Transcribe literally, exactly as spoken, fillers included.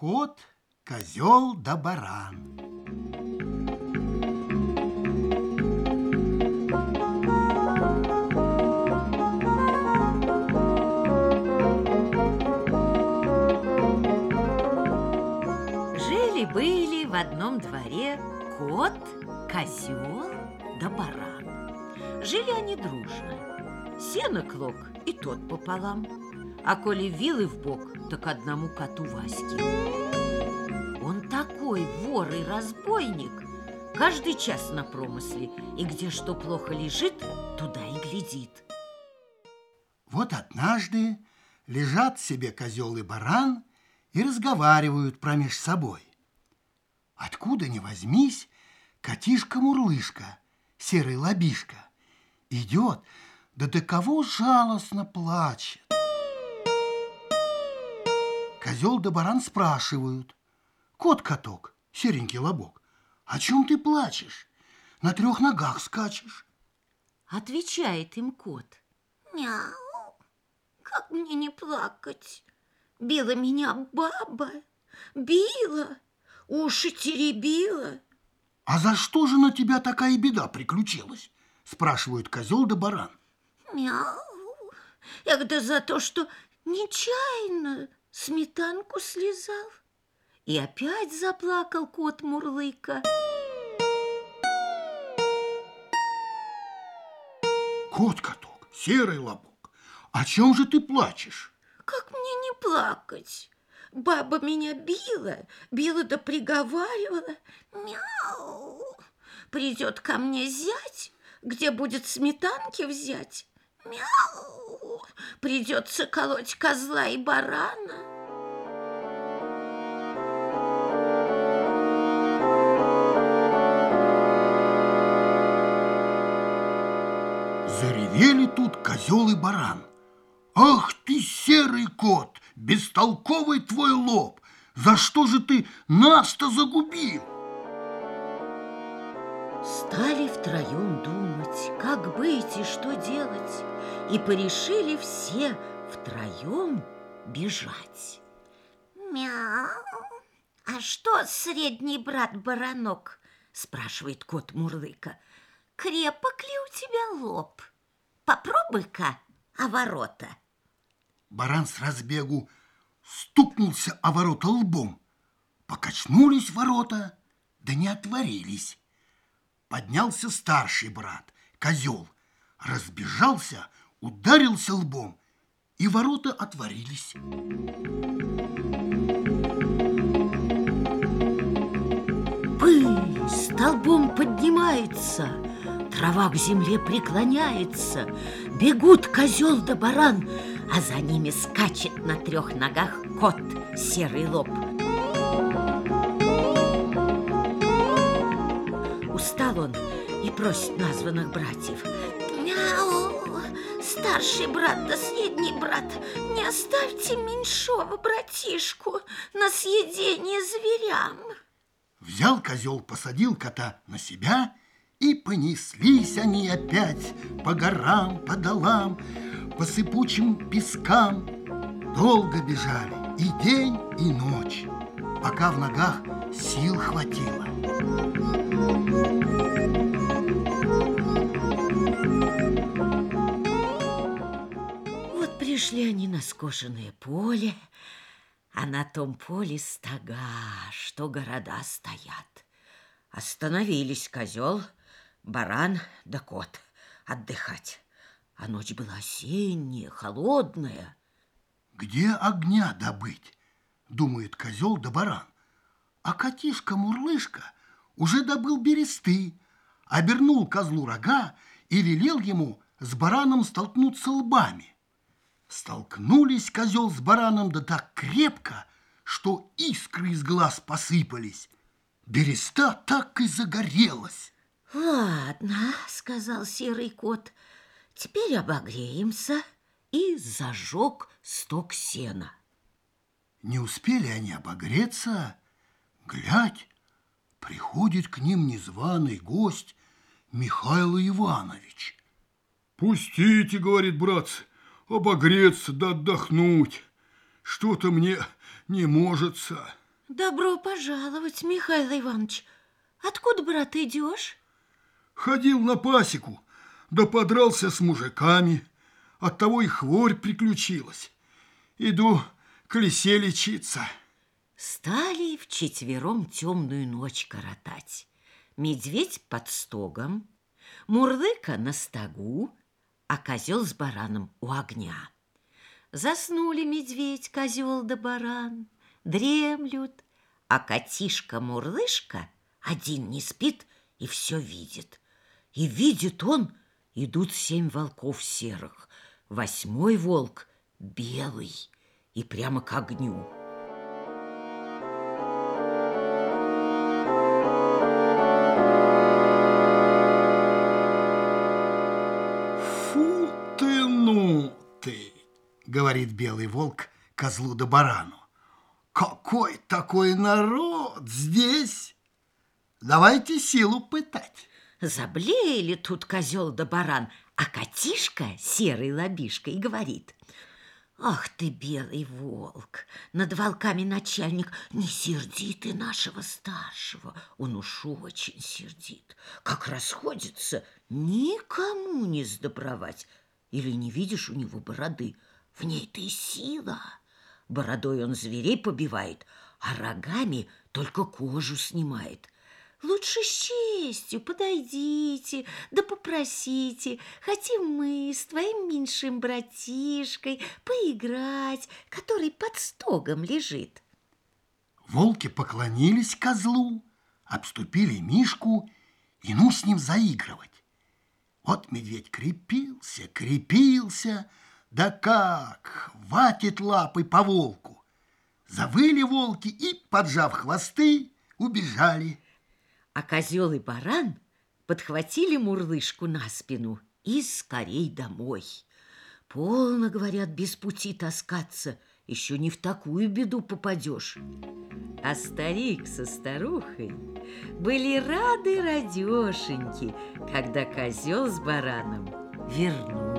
Кот, козел да баран. Жили-были в одном дворе кот, козел да баран. Жили они дружно. Сено клок и тот пополам, а коли вилы в бок, так одному коту Ваське. Он такой вор и разбойник, каждый час на промысле, и где что плохо лежит, туда и глядит. Вот однажды лежат себе козел и баран и разговаривают промеж собой. Откуда ни возьмись, котишка-мурлышка, серый лобишка, идет, да до кого жалостно плачет. Козел да баран спрашивают: кот-каток, серенький лобок, о чем ты плачешь? На трех ногах скачешь. Отвечает им кот: мяу, как мне не плакать? Била меня баба, била, уши теребила. А за что же на тебя такая беда приключилась? Спрашивают козел да баран. Мяу, эх, да за то, что нечаянно сметанку слезал. И опять заплакал кот-мурлыка. Кот-каток, серый лобок, о чем же ты плачешь? Как мне не плакать? Баба меня била, била да приговаривала. Мяу, придет ко мне зять, где будет сметанки взять. Мяу, придется колоть козла и барана. Заревели тут козел и баран. Ах ты, серый кот, бестолковый твой лоб! За что же ты нас-то загубил? Стали втроем думать, как быть и что делать, и порешили все втроем бежать. Мяу, а что, средний брат Баранок? Спрашивает кот Мурлыка. Крепок ли у тебя лоб? Попробуй-ка о ворота. Баран с разбегу стукнулся о ворота лбом. Покачнулись ворота, да не отворились. Поднялся старший брат, козел, разбежался, ударился лбом, и ворота отворились. Пыль столбом поднимается, трава к земле преклоняется, бегут козел да баран, а за ними скачет на трех ногах кот, серый лоб. Устал он и просит названных братьев: Мяу, старший брат да средний брат, не оставьте меньшого братишку на съедение зверям. Взял козел, посадил кота на себя, и понеслись они опять по горам, по долам, по сыпучим пескам. Долго бежали, и день, и ночь, пока в ногах сил хватило. Вот пришли они на скошенное поле, а на том поле стога, что города стоят. Остановились козел, баран да кот отдыхать. А ночь была осенняя, холодная. Где огня добыть, думает козел да баран. А котишка-мурлышка уже добыл бересты, обернул козлу рога и велел ему с бараном столкнуться лбами. Столкнулись козел с бараном да так крепко, что искры из глаз посыпались. Береста так и загорелась. Ладно, сказал серый кот, теперь обогреемся, и зажег сток сена. Не успели они обогреться, глядь, приходит к ним незваный гость Михаил Иванович. Пустите, говорит братцы, обогреться да отдохнуть. Что-то мне не можется. Добро пожаловать, Михаил Иванович. Откуда, брат, идешь? Ходил на пасеку, да подрался с мужиками. Оттого и хворь приключилась. Иду к лисе лечиться. Стали вчетвером темную ночь коротать. Медведь под стогом, Мурлыка на стогу, а козел с бараном у огня. Заснули медведь, козел да баран, дремлют, а котишка-мурлышка один не спит и все видит. И видит он, идут семь волков серых, восьмой волк белый и прямо к огню. Фу ты, ну ты, говорит белый волк козлу да барану. Какой такой народ здесь? Давайте силу пытать. Заблеяли тут козел да баран, а котишка серый лобишка и говорит: ах ты, белый волк, над волками начальник, не серди ты нашего старшего, он уж очень сердит. Как расходится, никому не сдобровать. Или не видишь у него бороды? В ней-то и сила. Бородой он зверей побивает, а рогами только кожу снимает. Лучше с честью подойдите, да попросите, хотим мы с твоим меньшим братишкой поиграть, который под стогом лежит. Волки поклонились козлу, обступили Мишку и ну с ним заигрывать. Вот медведь крепился, крепился, да как хватит лапы по волку. Завыли волки и, поджав хвосты, убежали. А козел и баран подхватили мурлышку на спину и скорей домой. Полно, говорят, без пути таскаться, еще не в такую беду попадешь. А старик со старухой были рады радешеньки, когда козел с бараном вернулись.